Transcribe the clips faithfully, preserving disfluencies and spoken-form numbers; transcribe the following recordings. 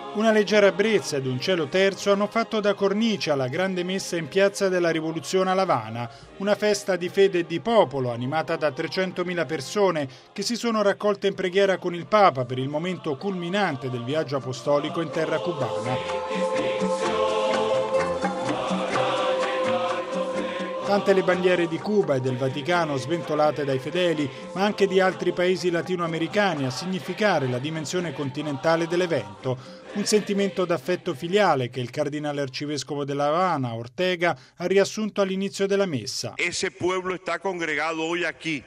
Una leggera brezza ed un cielo terzo hanno fatto da cornice alla grande messa in piazza della Rivoluzione a L'Avana, una festa di fede e di popolo animata da trecentomila persone che si sono raccolte in preghiera con il Papa per il momento culminante del viaggio apostolico in terra cubana. Tante le bandiere di Cuba e del Vaticano sventolate dai fedeli, ma anche di altri paesi latinoamericani a significare la dimensione continentale dell'evento. Un sentimento d'affetto filiale che il cardinale arcivescovo della Habana, Ortega, ha riassunto all'inizio della messa. Ese pueblo está congregado hoy aquí.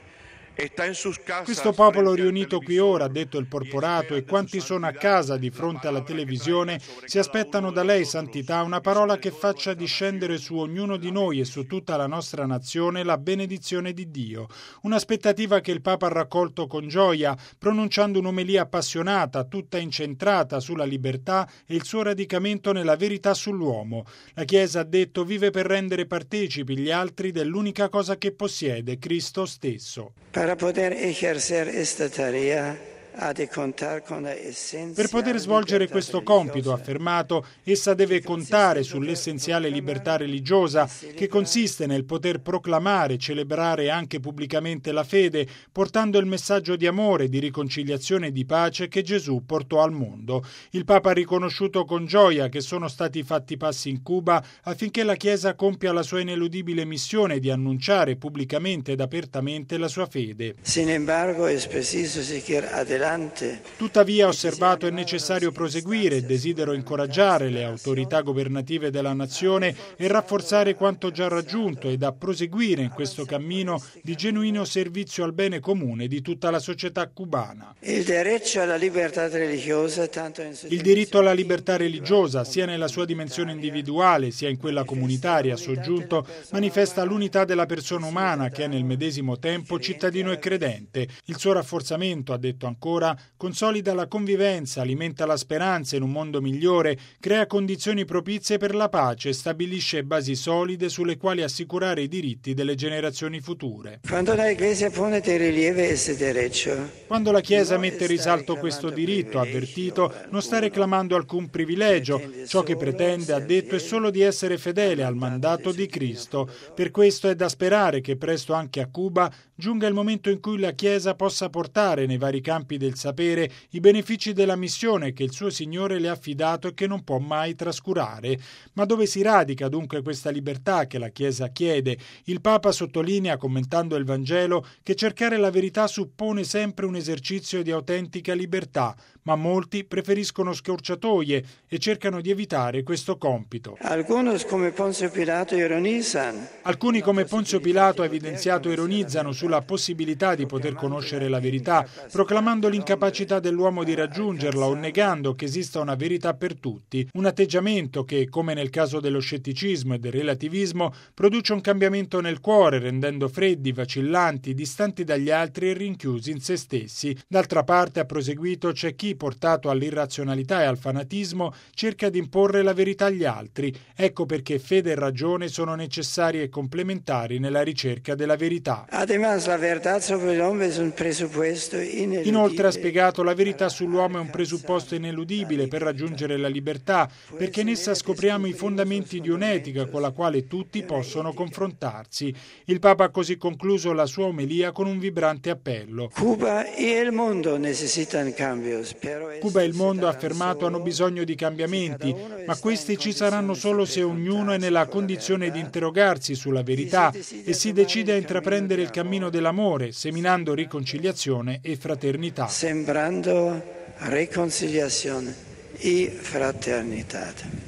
Questo popolo riunito qui ora, ha detto il porporato, e quanti sono a casa di fronte alla televisione si aspettano da lei, Santità, una parola che faccia discendere su ognuno di noi e su tutta la nostra nazione la benedizione di Dio. Un'aspettativa che il Papa ha raccolto con gioia, pronunciando un'omelia appassionata, tutta incentrata sulla libertà e il suo radicamento nella verità sull'uomo. La Chiesa, ha detto, vive per rendere partecipi gli altri dell'unica cosa che possiede, Cristo stesso. Para poter ejercer esta tarea ha di contare con la essenziale Per poter svolgere questo compito, ha affermato, essa deve contare sull'essenziale libertà religiosa che consiste nel poter proclamare e celebrare anche pubblicamente la fede, portando il messaggio di amore, di riconciliazione e di pace che Gesù portò al mondo. Il Papa ha riconosciuto con gioia che sono stati fatti passi in Cuba affinché la Chiesa compia la sua ineludibile missione di annunciare pubblicamente ed apertamente la sua fede. Sin embargo, es preciso seguir adelante. Tuttavia, ha osservato, è necessario proseguire e desidero incoraggiare le autorità governative della nazione e rafforzare quanto già raggiunto ed a proseguire in questo cammino di genuino servizio al bene comune di tutta la società cubana. Il diritto alla libertà religiosa, tanto in Il diritto alla libertà religiosa, sia nella sua dimensione individuale sia in quella comunitaria, ha soggiunto, manifesta l'unità della persona umana che è nel medesimo tempo cittadino e credente. Il suo rafforzamento, ha detto ancora, consolida la convivenza, alimenta la speranza in un mondo migliore, crea condizioni propizie per la pace e stabilisce basi solide sulle quali assicurare i diritti delle generazioni future. Quando la Chiesa pone di rilievo questo diritto, Quando la Chiesa mette in risalto questo diritto, ha avvertito, non sta reclamando alcun privilegio. Ciò che pretende, ha detto, è solo di essere fedele al mandato di Cristo. Per questo è da sperare che presto anche a Cuba giunga il momento in cui la Chiesa possa portare nei vari campi del sapere i benefici della missione che il suo Signore le ha affidato e che non può mai trascurare. Ma dove si radica dunque questa libertà che la Chiesa chiede? Il Papa sottolinea, commentando il Vangelo, che cercare la verità suppone sempre un esercizio di autentica libertà, ma molti preferiscono scorciatoie e cercano di evitare questo compito. Alcuni come Ponzio Pilato ironizzano. Alcuni come Ponzio Pilato ha evidenziato ironizzano sulla possibilità di poter conoscere la verità, proclamando l'incapacità dell'uomo di raggiungerla o negando che esista una verità per tutti, un atteggiamento che, come nel caso dello scetticismo e del relativismo, produce un cambiamento nel cuore, rendendo freddi, vacillanti, distanti dagli altri e rinchiusi in se stessi. D'altra parte, ha proseguito, c'è chi, portato all'irrazionalità e al fanatismo, cerca di imporre la verità agli altri. Ecco perché fede e ragione sono necessarie e complementari nella ricerca della verità. Además, la verdad sobre el hombre es un presupuesto ineludibile. Inoltre ha spiegato la verità sull'uomo è un presupposto ineludibile per raggiungere la libertà, perché in essa scopriamo i fondamenti di un'etica con la quale tutti possono confrontarsi. Il Papa ha così concluso la sua omelia con un vibrante appello. Cuba e il mondo necessitano cambios. Cuba e il mondo, ha affermato, hanno bisogno di cambiamenti, ma questi ci saranno solo se ognuno è nella condizione di interrogarsi sulla verità e si decide a intraprendere il cammino dell'amore, seminando riconciliazione e fraternità. Sembrando riconciliazione e fraternità.